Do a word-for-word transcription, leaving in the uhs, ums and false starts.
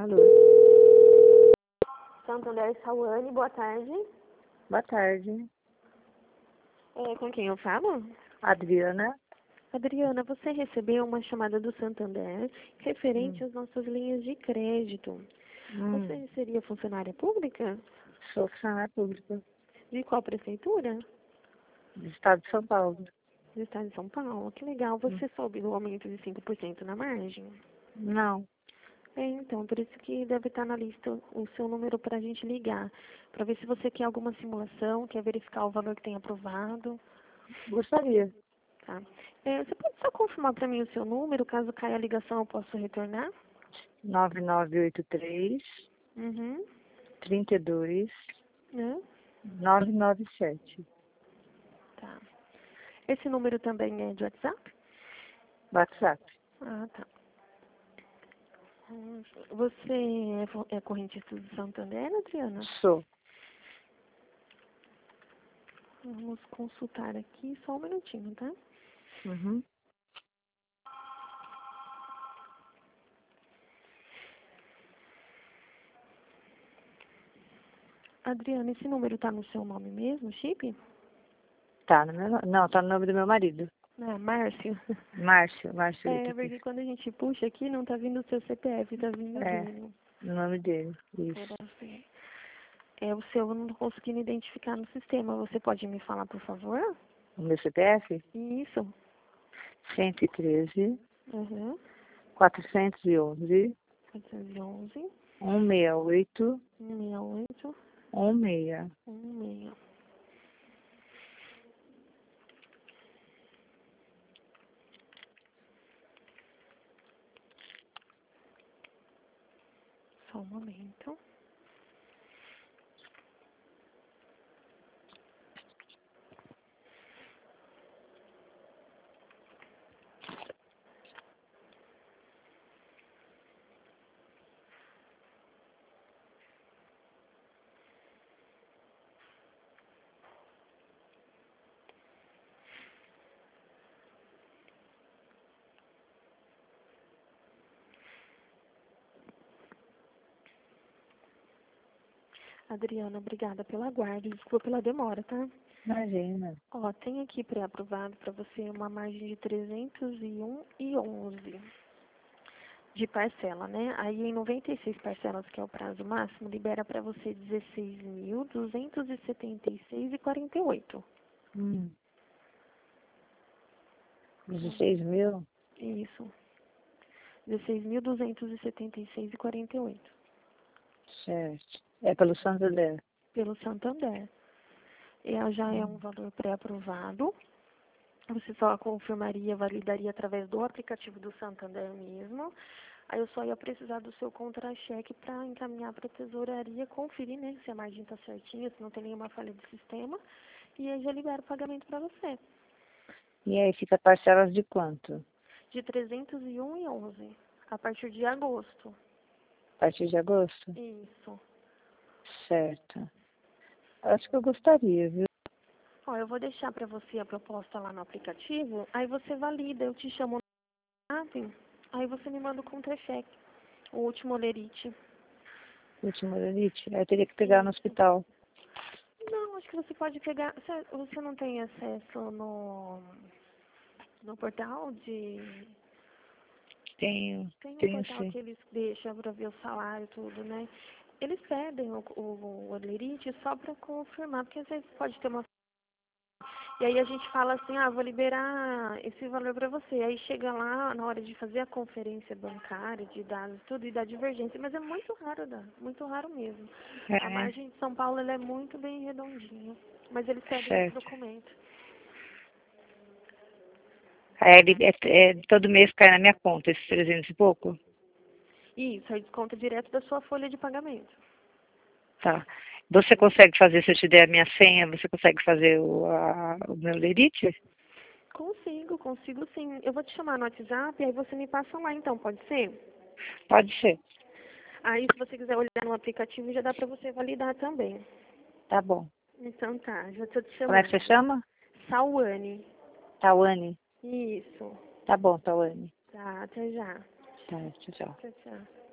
Alô? Santander Sauane, boa tarde. Boa tarde. É, com quem eu falo? Adriana? Adriana, você recebeu uma chamada do Santander referente Hum. às nossas linhas de crédito. Hum. Você seria funcionária pública? Sou funcionária pública De qual prefeitura? do estado de São Paulo. Do estado de São Paulo. Que legal. Hum. Você soube do aumento de cinco por cento na margem? Não. É, então, por isso que deve estar na lista o seu número para a gente ligar, para ver se você quer alguma simulação, quer verificar o valor que tem aprovado. Gostaria. Tá. É, você pode só confirmar para mim o seu número, caso caia a ligação eu posso retornar? nove nove oito três, Uhum. trinta e dois, Né? nove nove sete. Tá. Esse número também é de WhatsApp? WhatsApp. Ah, tá. Hum, Você é, fo- é correntista do Santander, Adriana? Sou. Vamos consultar aqui, só um minutinho, tá? Uhum. Adriana, esse número tá no seu nome mesmo, chip? Tá no meu, no- não, tá no nome do meu marido. Ah, Márcio. Márcio, Márcio É, Itaquis. porque quando a gente puxa aqui, não tá vindo o seu C P F, tá vindo o É, dele. o nome dele. Por Isso. assim. É, o seu eu não tô conseguindo identificar no sistema. Você pode me falar, por favor? O meu C P F? Isso. cento e treze, Uhum. quatrocentos e onze, quatrocentos e onze, cento e sessenta e oito, sessenta e oito, sessenta. sessenta. Só um momento. Adriana, obrigada pela guarda. Desculpa pela demora, tá? Imagina. Ó, tem aqui pré-aprovado para você uma margem de trezentos e um e onze de parcela, né? Aí em noventa e seis parcelas, que é o prazo máximo, libera para você dezesseis mil duzentos e setenta e seis e quarenta e oito. Hum. dezesseis mil? Isso. dezesseis mil duzentos e setenta e seis e quarenta e oito. Certo. É pelo Santander. Pelo Santander. E já é um Hum. valor pré-aprovado. Você só confirmaria, validaria através do aplicativo do Santander mesmo. Aí eu só ia precisar do seu contra-cheque para encaminhar para a tesouraria, conferir, né, se a margem está certinha, se não tem nenhuma falha de sistema. E aí já libera o pagamento para você. E aí fica parcelas de quanto? De trezentos e um e onze, a partir de agosto. A partir de agosto? Isso. Certo. Acho que eu gostaria, viu? Ó, eu vou deixar para você a proposta lá no aplicativo, aí você valida, eu te chamo no WhatsApp, aí você me manda o contra-cheque, o último olerite. Última elite. Aí eu teria que pegar no Isso. hospital. Não, acho que você pode pegar. Você, você não tem acesso no, no portal de. Tenho, Tem um tenho portal sim. que eles deixam para ver o salário e tudo, né? Eles pedem o, o, o olerite só para confirmar, porque às vezes pode ter uma. E aí a gente fala assim, ah, vou liberar esse valor para você. Aí chega lá na hora de fazer a conferência bancária, de dados, tudo, e dá divergência. Mas é muito raro, dá, muito raro mesmo. A É, margem de São Paulo ela é muito bem redondinha. Mas eles pedem esse certo. documento. Aí ele, é, é, todo mês cai na minha conta esses trezentos e pouco? Isso, aí desconta direto da sua folha de pagamento. Tá. Você consegue fazer, se eu te der a minha senha, você consegue fazer o, a, o meu lerite? Consigo, consigo sim. Eu vou te chamar no WhatsApp, aí você me passa lá então, pode ser? Pode ser. Aí se você quiser olhar no aplicativo, já dá pra você validar também. Tá bom. Então tá, já tô te Como é que você chamando. chama? Sauane. Tawane. Isso. Tá bom, Tawane. Tá, até já. Tá, tchau, tchau. Tchau, tchau.